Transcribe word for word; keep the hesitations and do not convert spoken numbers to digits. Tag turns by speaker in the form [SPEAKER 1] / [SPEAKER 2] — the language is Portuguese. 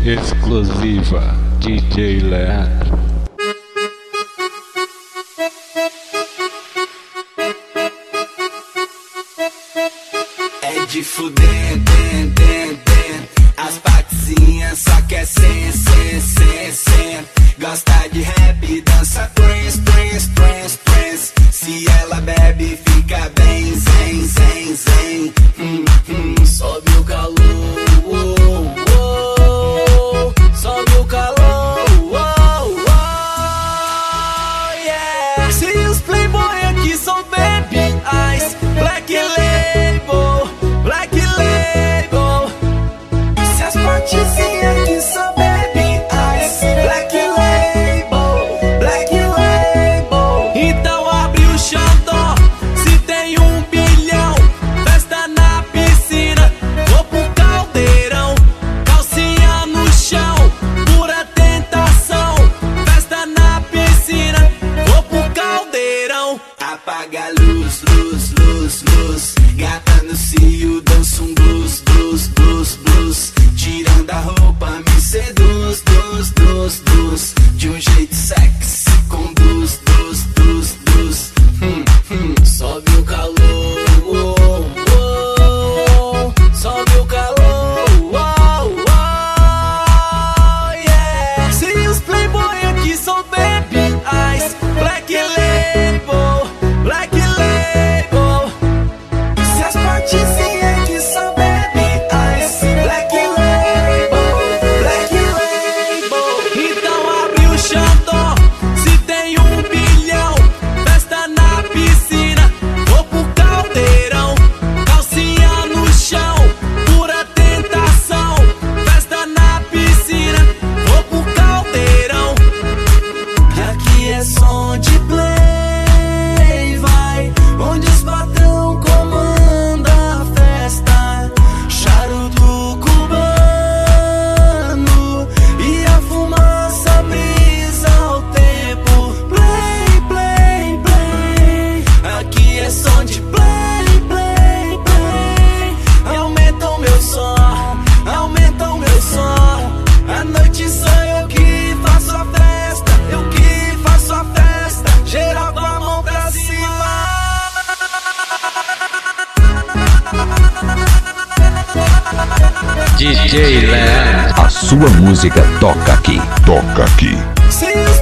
[SPEAKER 1] Exclusiva D J Leandro.
[SPEAKER 2] É de fuder, den, den, den. As partezinhas só quer sen, sen, sen, sen. Gosta de rap, dança trance, trance, trance, trance. Se ela bebe, fica bem, zen, zen, zen. Hum, hum, sobe o calor, oh, oh. Sobe o calor, oh, oh, yeah. Se os playboy aqui são baby eyes, black label, black label. E se as partezinhas aqui são baby eyes, black label, black label. Então abre o xandó, se tem um bilhão, festa na piscina, vou pro caldeirão, calcinha no chão, pura tentação, festa na piscina, vou pro caldeirão. Apaga a luz, luz, luz, luz, gata no cio, dança um blues, blues, blues, blues. Tirando a roupa, me seduz, dus, dus, dus. De um jeito sexy, conduz, dus, dus, dus. Hum, hum. Sobe o calor, oh, oh. Sobe o calor, oh, oh, yeah. Se os playboy aqui são baby eyes, black label, black label. Se as partezinhas aqui são baby eyes, black label, black label. Então abre o xandó, se tem um bilhão, festa na piscina, vou pro caldeirão, calcinha no chão, pura tentação, festa na piscina, vou pro caldeirão. Aqui é som de play, vai, onde os patrão comanda a festa. Charuto cubano e a fumaça brisa o tempo. Play, play, play. Aqui é som de play, play, play. Aumenta o meu som, aumenta o meu som. A noite sou eu que faço a festa, eu que faço a festa. Geral com a mão pra cima.
[SPEAKER 1] D J Leandro.
[SPEAKER 3] A sua música toca aqui, toca aqui.
[SPEAKER 2] Se